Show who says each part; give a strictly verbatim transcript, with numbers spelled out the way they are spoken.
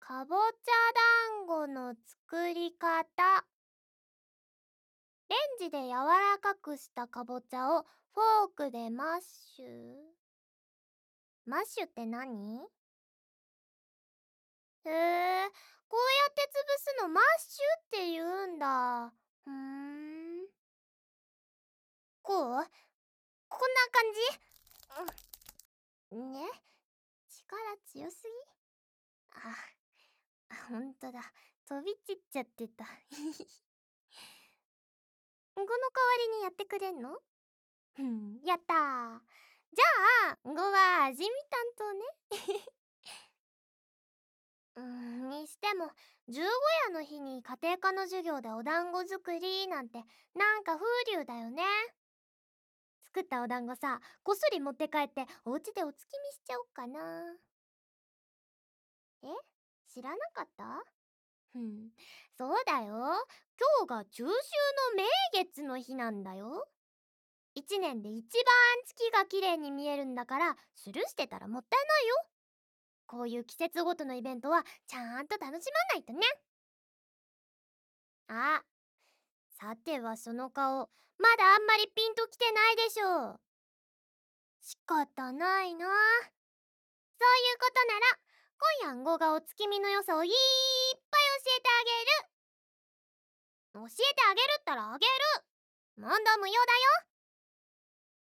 Speaker 1: かぼちゃ団子の作り方。レンジで柔らかくしたかぼちゃをフォークでマッシュ。マッシュって何？へえ、こうやって潰すのマッシュって言うんだ。ふーん。こう？こんな感じ？うん。ね？力強すぎ？あ、ほんとだ。飛び散っちゃってた。この代わりにやってくれんの？うん、やったー。じゃあ、ごは味見担当ね。うーん、にしても、十五夜の日に家庭科の授業でお団子作りなんて、なんか風流だよね。作ったお団子さ、こっそり持って帰ってお家でお月見しちゃおっかな。え？知らなかった？うん、そうだよ。今日が中秋の名月の日なんだよ。一年で一番月が綺麗に見えるんだから、スルーしてたらもったいないよ。こういう季節ごとのイベントはちゃんと楽しまないとね。あ、さてはその顔、まだあんまりピンときてないでしょう。仕方ないな。そういうことなら、今夜んごがお月見の良さをいっぱい教えてあげる。教えてあげるったらあげる。問答無用だよ。